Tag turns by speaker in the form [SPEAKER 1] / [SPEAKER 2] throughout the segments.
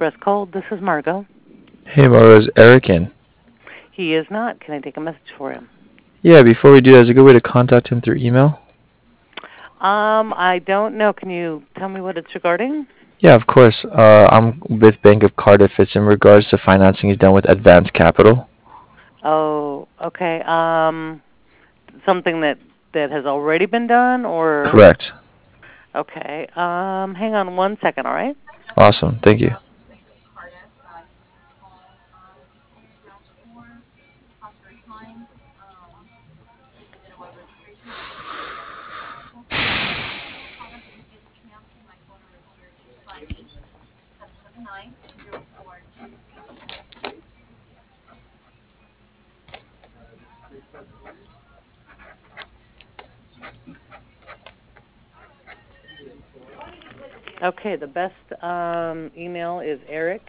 [SPEAKER 1] Express Cold. This is Margot.
[SPEAKER 2] Hey, Mauro, is Eric in?
[SPEAKER 1] He is not. Can I take a message for him?
[SPEAKER 2] Yeah, before we do that, is a good way to contact him through email?
[SPEAKER 1] I don't know. Can you tell me what it's regarding?
[SPEAKER 2] Yeah, of course. I'm with Bank of Cardiff. It's in regards to financing he's done with Advanced Capital.
[SPEAKER 1] Oh, okay. Something that has already been done, or
[SPEAKER 2] Correct.
[SPEAKER 1] okay. Hang on one second, all right?
[SPEAKER 2] Awesome. Thank you.
[SPEAKER 1] Okay. The best email is Eric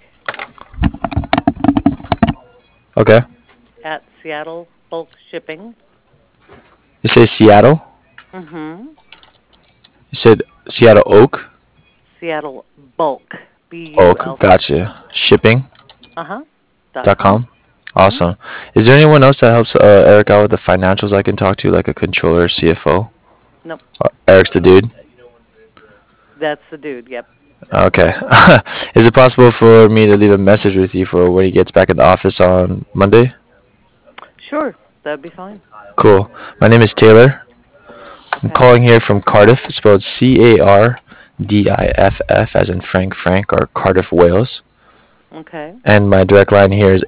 [SPEAKER 2] Okay.
[SPEAKER 1] at Seattle Bulk Shipping.
[SPEAKER 2] You say Seattle?
[SPEAKER 1] Mm-hmm.
[SPEAKER 2] You said Seattle Oak?
[SPEAKER 1] Seattle Bulk.
[SPEAKER 2] Oak.
[SPEAKER 1] BULK.
[SPEAKER 2] Gotcha. Shipping.com.
[SPEAKER 1] Uh-huh. .com. Mm-hmm.
[SPEAKER 2] Awesome. Is there anyone else that helps Eric out with the financials I can talk to, like a controller, CFO?
[SPEAKER 1] Nope.
[SPEAKER 2] Eric's the dude?
[SPEAKER 1] That's the dude. Yep.
[SPEAKER 2] Okay. Is it possible for me to leave a message with you for when he gets back in the office on Monday?
[SPEAKER 1] Sure. That'd be fine.
[SPEAKER 2] Cool. My name is Taylor. I'm
[SPEAKER 1] Okay.
[SPEAKER 2] calling here from Cardiff, spelled Cardiff, as in Frank, or Cardiff, Wales.
[SPEAKER 1] Okay.
[SPEAKER 2] And my direct line here is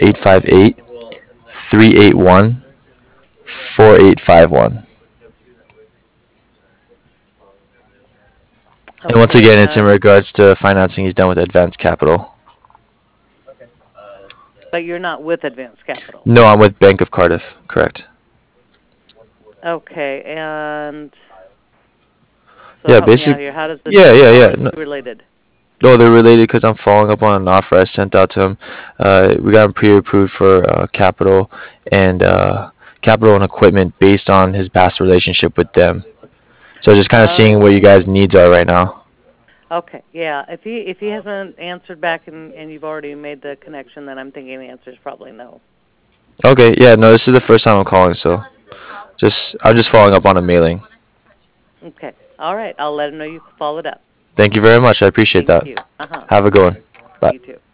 [SPEAKER 2] 858-381-4851. And once
[SPEAKER 1] Okay.
[SPEAKER 2] again, it's in regards to financing he's done with Advanced Capital.
[SPEAKER 1] But you're not with Advanced Capital.
[SPEAKER 2] No, I'm with Bank of Cardiff. Correct.
[SPEAKER 1] Okay. And so
[SPEAKER 2] Yeah,
[SPEAKER 1] help me out
[SPEAKER 2] basic.
[SPEAKER 1] here. How does this?
[SPEAKER 2] Yeah, yeah,
[SPEAKER 1] How
[SPEAKER 2] yeah.
[SPEAKER 1] are the
[SPEAKER 2] No,
[SPEAKER 1] two related?
[SPEAKER 2] no, they're related because I'm following up on an offer I sent out to him. We got him pre-approved for capital and equipment based on his past relationship with them. So just kind of seeing what you
[SPEAKER 1] Oh.
[SPEAKER 2] guys' needs are right now.
[SPEAKER 1] Okay. Yeah. If he hasn't answered back and you've already made the connection, then I'm thinking the answer is probably no.
[SPEAKER 2] Okay, yeah, no, this is the first time I'm calling, so I'm just following up on a mailing.
[SPEAKER 1] Okay. All right. I'll let him know you followed up.
[SPEAKER 2] Thank you very much. I appreciate
[SPEAKER 1] Thank
[SPEAKER 2] that.
[SPEAKER 1] you. Uh huh.
[SPEAKER 2] Have a good one. Bye.
[SPEAKER 1] You too.